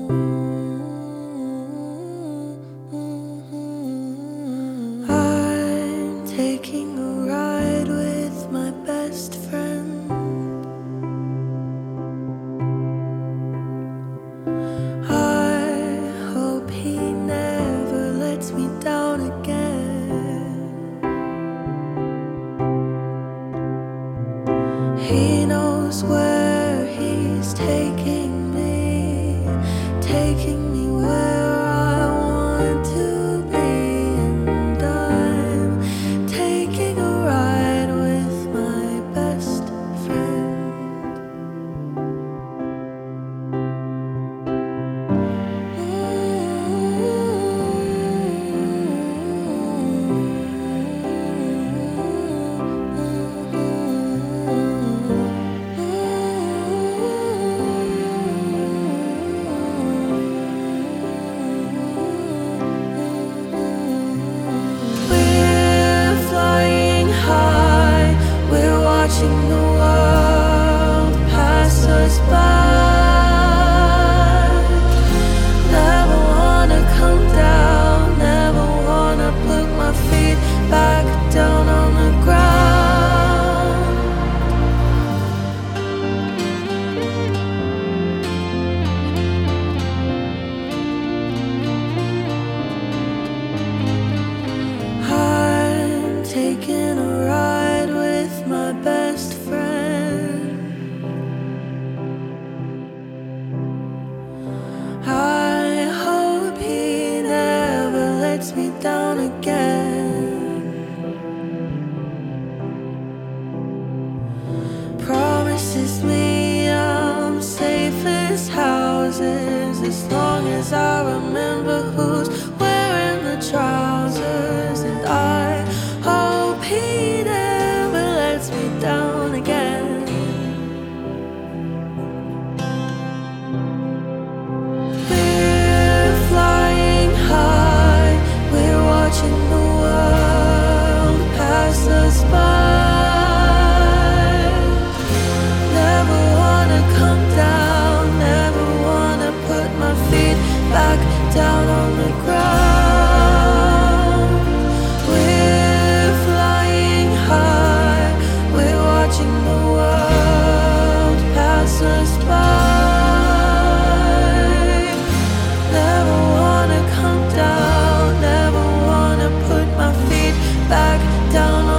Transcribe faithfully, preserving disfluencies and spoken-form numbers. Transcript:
I'm taking a ride with my best friend. I hope he never lets me down again. He knows where he's taking me, taking me where I want to be. And I'm taking a ride with my best friend. We're flying high, we're watching the world pass us by. Never wanna come down, never wanna put my feet back down on the ground. I'm taking a ride with my best friend. I hope he never lets me down again. Promises me I'm safe as houses as long as I remember who's wearing the trousers. And I hope he never lets me down again. We're flying high, we're watching the world pass us by. Never wanna come down, never wanna put my feet back down on the ground. We're flying high, we're watching the world pass us by. Never wanna come down, never wanna put my feet back down